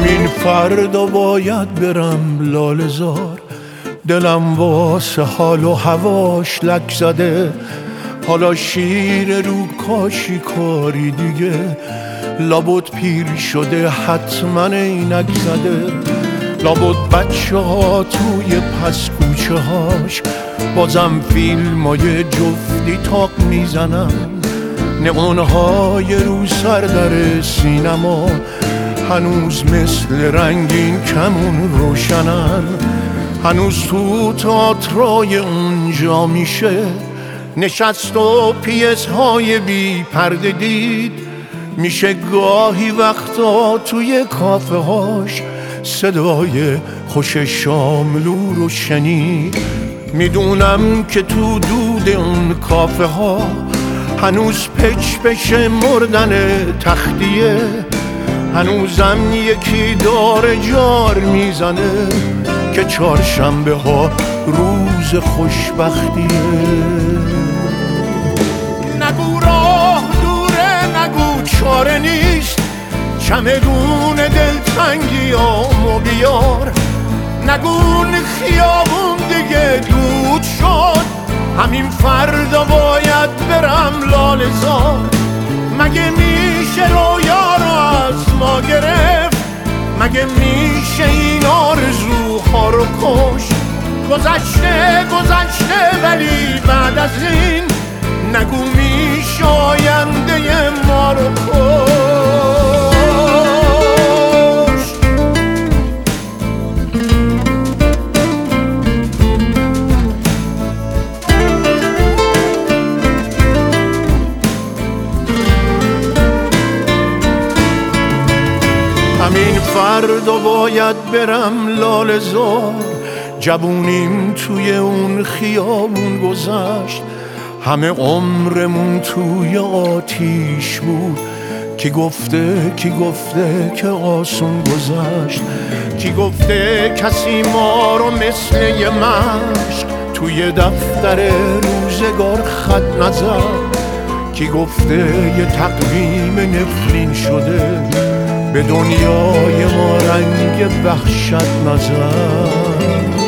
همین فردا باید برم لاله زار، دلم واسه حال و هواش لک زده. حالا شیر رو کاشی کاری دیگه، لابد پیر شده حتما عینک زده. لابد بچه ها توی پس کوچه هاش بازم فیلمای جفتی تاق میزنن. نقونهای رو سر در سینما هنوز مثل رنگین کمون روشنن. هنوز تو تئاترای اونجا میشه نشست و پیس های بی پرده دید. میشه گاهی وقتا توی کافه هاش صدای خوش شاملو رو شنید. میدونم که تو دود اون کافه ها هنوز پچ پچ مردن تختیه. هنوزم یکی داره جار میزنه که چهارشنبه ها روز خوشبختیه. نگو راه دوره، نگو چاره نیست، چمدون دلتنگیامو بیار. نگو خیابون دیگه دود شد، همین فردا باید برم لاله زار. مگه میشه رویا رو از ما گرفت؟ مگه میشه این آرزوها رو کشت؟ گذشته گذشته ولی بعد از این نگو میشه آینده ما رو کشت. همین فردا باید برم لاله زار. جوونیم توی اون خیابون گذشت، همه عمرمون توی آتیش بود. کی گفته که آسون گذشت؟ کی گفته کسی ما رو مثل یه مشک توی دفتر روزگار خط نزد؟ کی گفته یه تقویم نفرین شده به دنیای ما رنگ وحشت نزد؟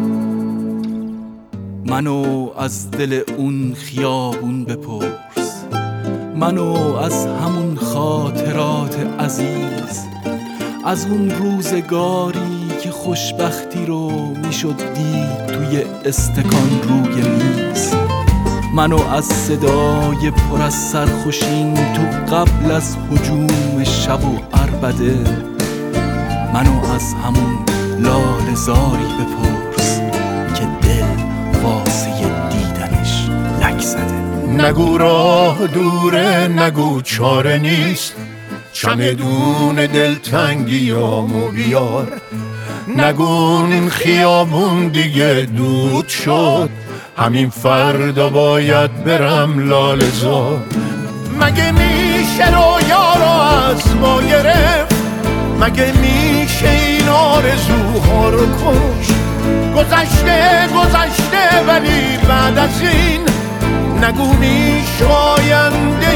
منو از دل اون خیابون بپرس، منو از همون خاطرات عزیز، از اون روزگاری که خوشبختی رو میشد دید توی استکان روی میز. منو از صدای پر از سرخوشین تو قبل از هجوم شب و عربده، منو از همون لاله زاری بپرس که دل واسه دیدنش لک زده. نگو راه دوره، نگو چاره نیست، چمدون دلتنگیامو بیار. نگو این خیابون دیگه دود شد، همین فردا باید برم لاله زار. مگه میشه رویا رو از ما گرفت؟ مگه میشه این آرزوها رو کشت؟ گذشته گذشته ولی بعد از این نگو میشه آینده